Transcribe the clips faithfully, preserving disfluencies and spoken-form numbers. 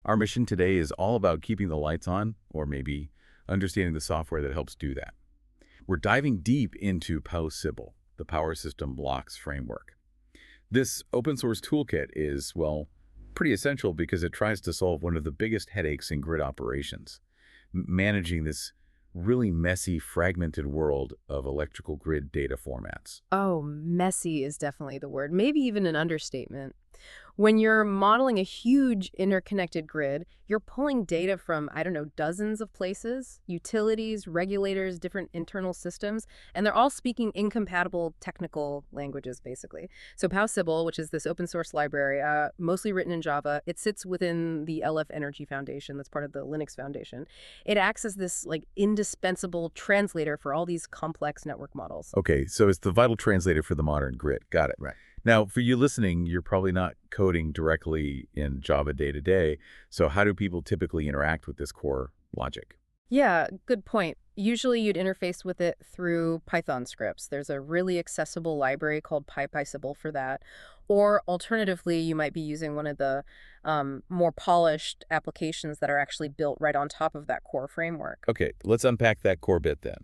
Our mission today is all about keeping the lights on, or maybe understanding the software that helps do that. We're diving deep into PowerSibyl, the Power System Blocks framework. This open source toolkit is, well, pretty essential because it tries to solve one of the biggest headaches in grid operations, m- managing this really messy, fragmented world of electrical grid data formats. Oh, messy is definitely the word, maybe even an understatement. When you're modeling a huge interconnected grid, you're pulling data from, I don't know, dozens of places, utilities, regulators, different internal systems, and they're all speaking incompatible technical languages, basically. So PowerSibyl, which is this open source library, uh, mostly written in Java, it sits within the L F Energy Foundation, that's part of the Linux Foundation. It acts as this like indispensable translator for all these complex network models. Okay, so it's the vital translator for the modern grid. Got it. Right. Now, for you listening, you're probably not coding directly in Java day to day. So how do people typically interact with this core logic? Yeah, good point. Usually you'd interface with it through Python scripts. There's a really accessible library called PyPySibyl for that. Or alternatively, you might be using one of the um, more polished applications that are actually built right on top of that core framework. Okay, let's unpack that core bit then.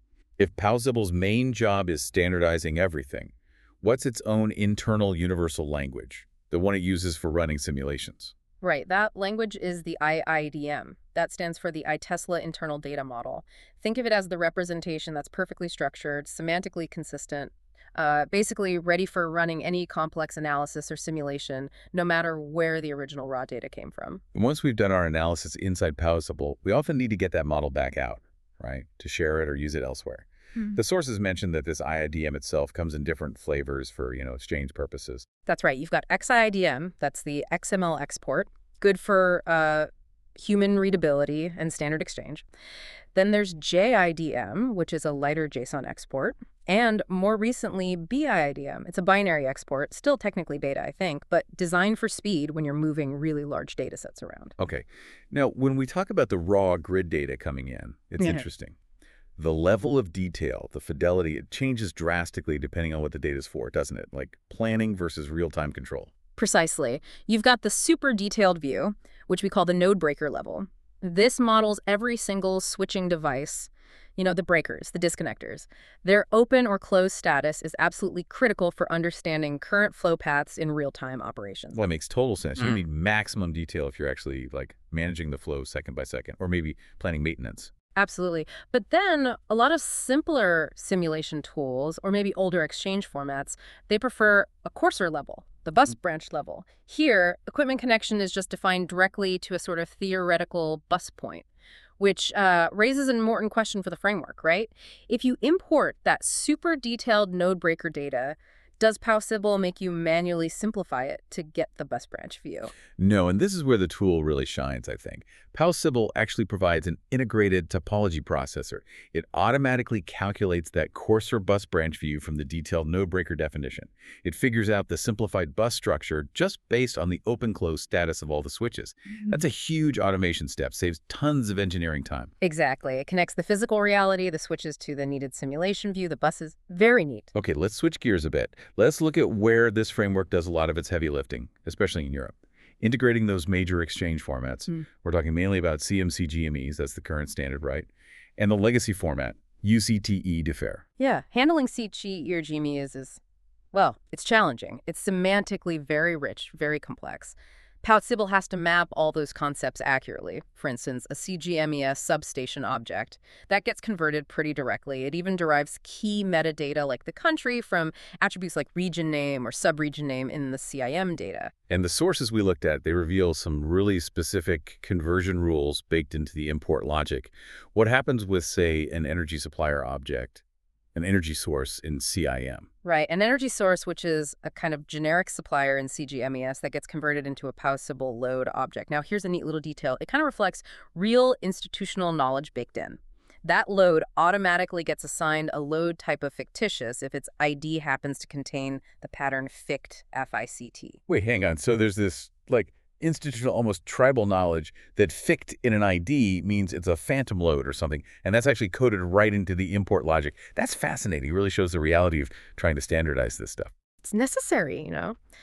If PowerSibyl's main job is standardizing everything, what's its own internal universal language, the one it uses for running simulations? Right, that language is the I I D M. That stands for the iTesla Internal Data Model. Think of it as the representation that's perfectly structured, semantically consistent, uh, basically ready for running any complex analysis or simulation, no matter where the original raw data came from. Once we've done our analysis inside PowerSibyl, we often need to get that model back out, right, to share it or use it elsewhere. Hmm. The sources mentioned that this I I D M itself comes in different flavors for, you know, exchange purposes. That's right. You've got X I D M, that's the X M L export, good for uh, human readability and standard exchange. Then there's J I D M, which is a lighter JSON export. And more recently, B I I D M. It's a binary export, still technically beta, I think, but designed for speed when you're moving really large data sets around. Okay. Now, when we talk about the raw grid data coming in, it's Yeah. interesting. The level of detail, the fidelity, it changes drastically depending on what the data's for, doesn't it? Like planning versus real-time control. Precisely. You've got the super detailed view, which we call the node breaker level. This models every single switching device, you know, the breakers, the disconnectors. Their open or closed status is absolutely critical for understanding current flow paths in real-time operations. Well, that makes total sense. You Mm. need maximum detail if you're actually like managing the flow second by second, or maybe planning maintenance. Absolutely. But then a lot of simpler simulation tools, or maybe older exchange formats, they prefer a coarser level, the bus branch level. Here, equipment connection is just defined directly to a sort of theoretical bus point, which uh, raises an important question for the framework, right? If you import that super detailed node breaker data, does PowerSibyl make you manually simplify it to get the bus branch view? No, and this is where the tool really shines, I think. PowerSibyl actually provides an integrated topology processor. It automatically calculates that coarser bus branch view from the detailed node breaker definition. It figures out the simplified bus structure just based on the open-close status of all the switches. That's a huge automation step, saves tons of engineering time. Exactly. It connects the physical reality, the switches to the needed simulation view, the buses. Very neat. Okay, let's switch gears a bit. Let's look at where this framework does a lot of its heavy lifting, especially in Europe. Integrating those major exchange formats. Mm. We're talking mainly about C M C G M Es, that's the current standard, right? And the legacy format, U C T E defer. Yeah, handling C G or G M E is, is, well, it's challenging. It's semantically very rich, very complex. PowerSibyl has to map all those concepts accurately. For instance, a C G M E S substation object. That gets converted pretty directly. It even derives key metadata like the country from attributes like region name or subregion name in the C I M data. And the sources we looked at, they reveal some really specific conversion rules baked into the import logic. What happens with, say, an energy supplier object, an energy source in C I M? Right, an energy source, which is a kind of generic supplier in C G M E S that gets converted into a PowerSibyl load object. Now, here's a neat little detail. It kind of reflects real institutional knowledge baked in. That load automatically gets assigned a load type of fictitious if its I D happens to contain the pattern fict, F I C T. Wait, hang on. So there's this, like, institutional, almost tribal knowledge that fict in an I D means it's a phantom load or something, and that's actually coded right into the import logic. That's fascinating. It really shows the reality of trying to standardize this stuff. It's necessary, you know.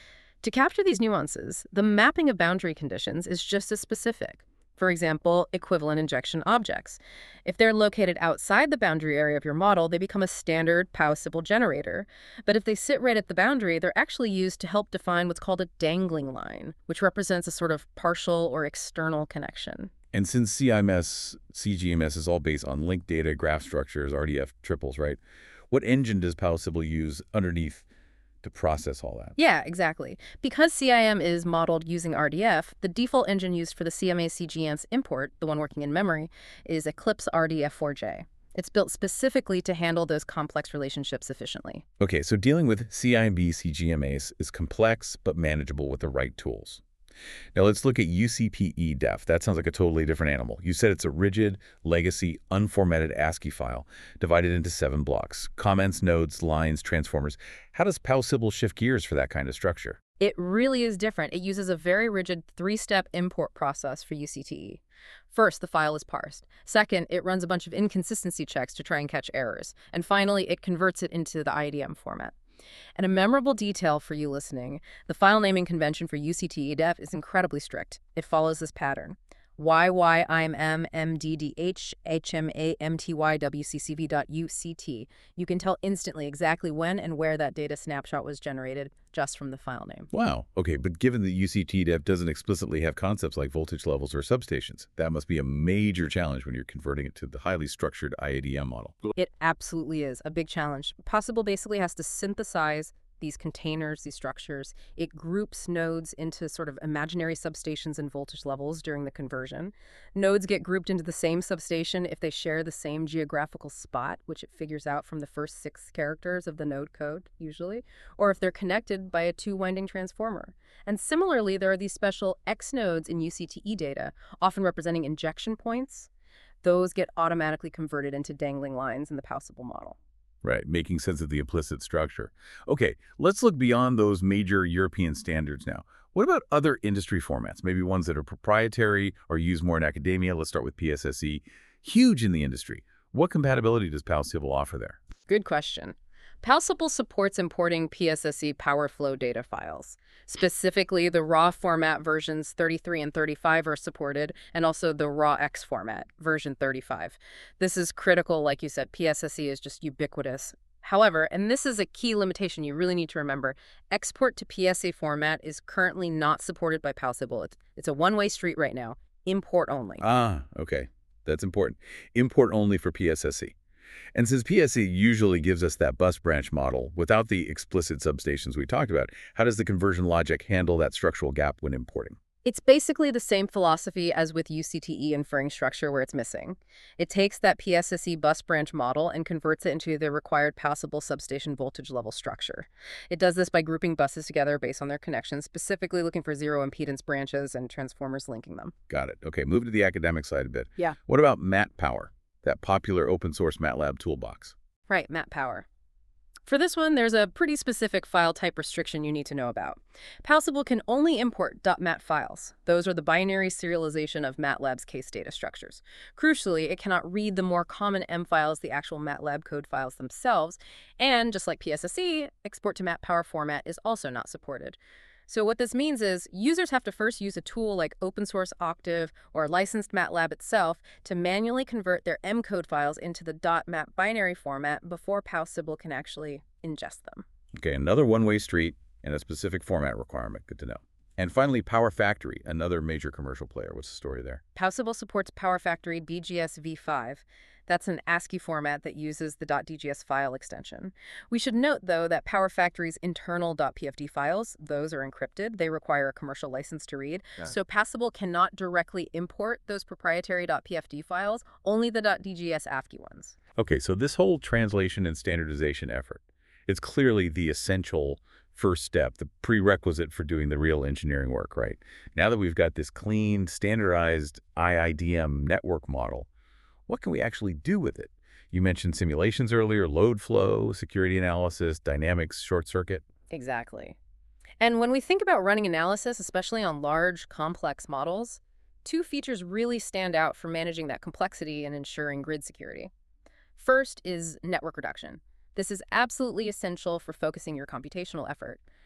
To capture these nuances, the mapping of boundary conditions is just as specific. For example, equivalent injection objects. If they're located outside the boundary area of your model, they become a standard Pow-Sybil generator. But if they sit right at the boundary, they're actually used to help define what's called a dangling line, which represents a sort of partial or external connection. And since C I M S, C G M S is all based on linked data, graph structures, R D F triples, right? What engine does Pow-Sybil use underneath to process all that? Yeah, exactly. Because C I M is modeled using R D F, the default engine used for the C M A C G M S import, the one working in memory, is Eclipse R D F four J. It's built specifically to handle those complex relationships efficiently. Okay, so dealing with C I M B C G M As is complex but manageable with the right tools. Now let's look at U C P E def. That sounds like a totally different animal. You said it's a rigid, legacy, unformatted ASCII file divided into seven blocks. Comments, nodes, lines, transformers. How does Pow-Sybil shift gears for that kind of structure? It really is different. It uses a very rigid three-step import process for U C T E. First, the file is parsed. Second, it runs a bunch of inconsistency checks to try and catch errors. And finally, it converts it into the I D M format. And a memorable detail for you listening, the file naming convention for U C T E def is incredibly strict. It follows this pattern. Y Y I M M M D D H H M A M T Y W C C V dot U C T. You can tell instantly exactly when and where that data snapshot was generated just from the file name. Wow. Okay, but given that U C T def doesn't explicitly have concepts like voltage levels or substations, that must be a major challenge when you're converting it to the highly structured I A D M model. It absolutely is a big challenge. Pow-Sybil basically has to synthesize these containers, these structures. It groups nodes into sort of imaginary substations and voltage levels during the conversion. Nodes get grouped into the same substation if they share the same geographical spot, which it figures out from the first six characters of the node code, usually, or if they're connected by a two-winding transformer. And similarly, there are these special X nodes in U C T E data, often representing injection points. Those get automatically converted into dangling lines in the Pow-Sybil model. Right, making sense of the implicit structure. Okay, let's look beyond those major European standards now. What about other industry formats, maybe ones that are proprietary or used more in academia? Let's start with P S S E. Huge in the industry. What compatibility does Pow-Sybil offer there? Good question. Pow-Sybil supports importing P S S E PowerFlow data files. Specifically, the raw format versions thirty-three and thirty-five are supported, and also the raw X format, version thirty-five. This is critical, like you said. P S S E is just ubiquitous. However, and this is a key limitation you really need to remember, export to P S A format is currently not supported by Pow-Sybil. It's, it's a one-way street right now. Import only. Ah, okay. That's important. Import only for P S S E. And since P S E usually gives us that bus branch model without the explicit substations we talked about, how does the conversion logic handle that structural gap when importing? It's basically the same philosophy as with U C T E inferring structure where it's missing. It takes that P S S E bus branch model and converts it into the required Pow-Sybil substation voltage level structure. It does this by grouping buses together based on their connections, specifically looking for zero impedance branches and transformers linking them. Got it. Okay, move to the academic side a bit. Yeah. What about MATPower, that popular open source MATLAB toolbox? Right, MATPower. For this one, there's a pretty specific file type restriction you need to know about. Pow-Sybil can only import .mat files. Those are the binary serialization of MATLAB's case data structures. Crucially, it cannot read the more common M files, the actual MATLAB code files themselves, and just like P S S E, export to MATPower format is also not supported. So what this means is users have to first use a tool like open source Octave or licensed MATLAB itself to manually convert their M code files into the .mat binary format before Pow-Sybil can actually ingest them. Okay, another one-way street and a specific format requirement. Good to know. And finally, PowerFactory, another major commercial player. What's the story there? Pow-Sybil supports PowerFactory B G S v five. That's an ASCII format that uses the .dgs file extension. We should note, though, that PowerFactory's internal .pfd files, those are encrypted. They require a commercial license to read. Yeah. So Pow-Sybil cannot directly import those proprietary .pfd files, only the .dgs ASCII ones. Okay, so this whole translation and standardization effort, it's clearly the essential first step, the prerequisite for doing the real engineering work, right? Now that we've got this clean, standardized I I D M network model, what can we actually do with it? You mentioned simulations earlier, load flow, security analysis, dynamics, short circuit. Exactly. And when we think about running analysis, especially on large, complex models, two features really stand out for managing that complexity and ensuring grid security. First is network reduction. This is absolutely essential for focusing your computational effort.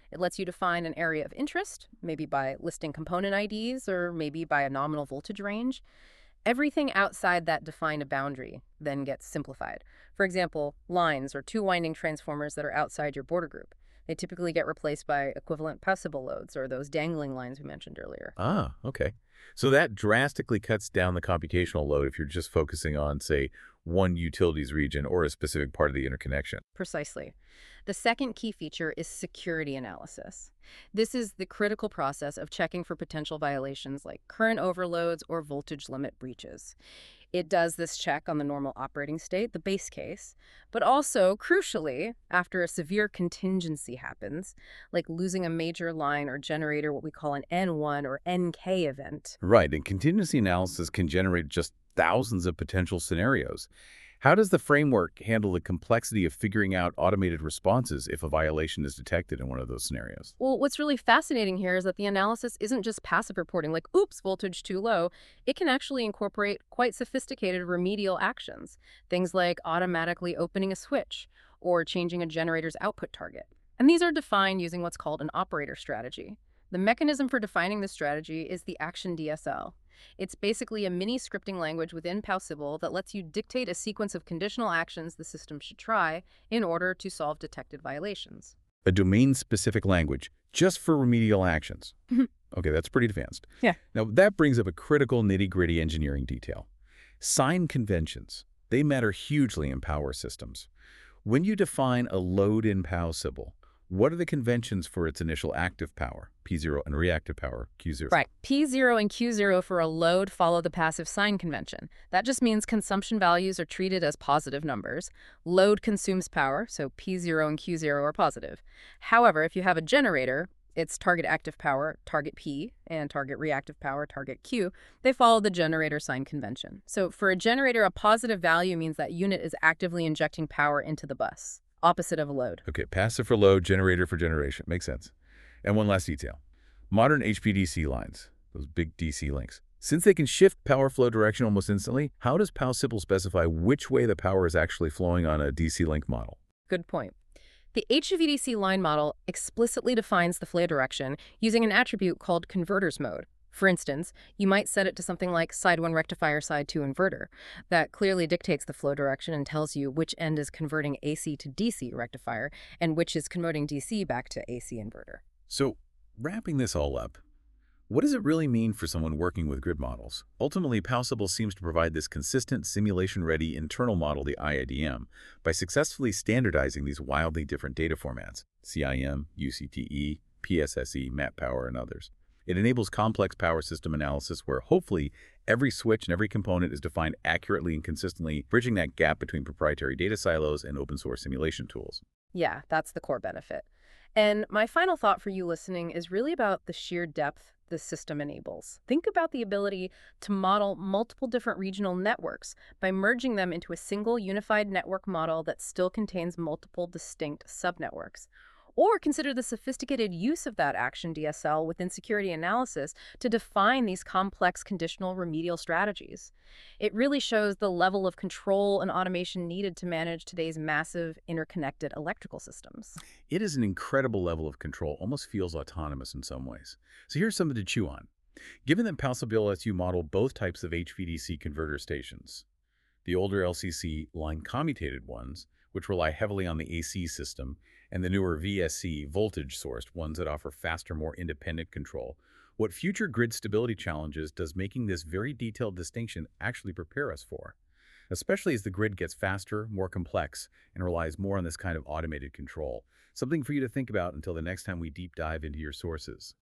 It lets you define an area of interest, maybe by listing component I Ds or maybe by a nominal voltage range. Everything outside that define a boundary then gets simplified. For example, lines or two-winding transformers that are outside your border group. They typically get replaced by equivalent passible loads or those dangling lines we mentioned earlier. Ah, okay. So that drastically cuts down the computational load if you're just focusing on, say, one utilities region or a specific part of the interconnection. Precisely. The second key feature is security analysis. This is the critical process of checking for potential violations like current overloads or voltage limit breaches. It does this check on the normal operating state, the base case, but also, crucially, after a severe contingency happens, like losing a major line or generator, what we call an N one or N K event. Right, and contingency analysis can generate just thousands of potential scenarios. How does the framework handle the complexity of figuring out automated responses if a violation is detected in one of those scenarios? Well, what's really fascinating here is that the analysis isn't just passive reporting, like, oops, voltage too low. It can actually incorporate quite sophisticated remedial actions, things like automatically opening a switch or changing a generator's output target. And these are defined using what's called an operator strategy. The mechanism for defining this strategy is the Action D S L. It's basically a mini scripting language within PowSibyl that lets you dictate a sequence of conditional actions the system should try in order to solve detected violations. A domain-specific language just for remedial actions. Okay, that's pretty advanced. Yeah. Now, that brings up a critical nitty-gritty engineering detail. Sign conventions. They matter hugely in power systems. When you define a load in PowSibyl, what are the conventions for its initial active power, P zero, and reactive power, Q zero? Right. P zero and Q zero for a load follow the passive sign convention. That just means consumption values are treated as positive numbers. Load consumes power, so P zero and Q zero are positive. However, if you have a generator, its target active power, target P, and target reactive power, target Q, they follow the generator sign convention. So for a generator, a positive value means that unit is actively injecting power into the bus. Opposite of a load. Okay, passive for load, generator for generation. Makes sense. And one last detail. Modern H V D C lines, those big D C links, since they can shift power flow direction almost instantly, how does PowSibyl specify which way the power is actually flowing on a D C link model? Good point. The H V D C line model explicitly defines the flow direction using an attribute called converters mode. For instance, you might set it to something like side one rectifier, side two inverter. That clearly dictates the flow direction and tells you which end is converting A C to D C rectifier and which is converting D C back to A C inverter. So, wrapping this all up, what does it really mean for someone working with grid models? Ultimately, PowSibyl seems to provide this consistent, simulation-ready internal model, the I I D M, by successfully standardizing these wildly different data formats, C I M, U C T E, P S S E, map power, and others. It enables complex power system analysis where hopefully every switch and every component is defined accurately and consistently, bridging that gap between proprietary data silos and open source simulation tools. Yeah, that's the core benefit. And my final thought for you listening is really about the sheer depth the system enables. Think about the ability to model multiple different regional networks by merging them into a single unified network model that still contains multiple distinct subnetworks. Or consider the sophisticated use of that Action D S L within security analysis to define these complex conditional remedial strategies. It really shows the level of control and automation needed to manage today's massive interconnected electrical systems. It is an incredible level of control, almost feels autonomous in some ways. So here's something to chew on. Given that PowSibyl lets you model both types of H V D C converter stations, the older L C C line commutated ones, which rely heavily on the A C system, and the newer V S C voltage-sourced ones that offer faster, more independent control, what future grid stability challenges does making this very detailed distinction actually prepare us for? Especially as the grid gets faster, more complex, and relies more on this kind of automated control. Something for you to think about until the next time we deep dive into your sources.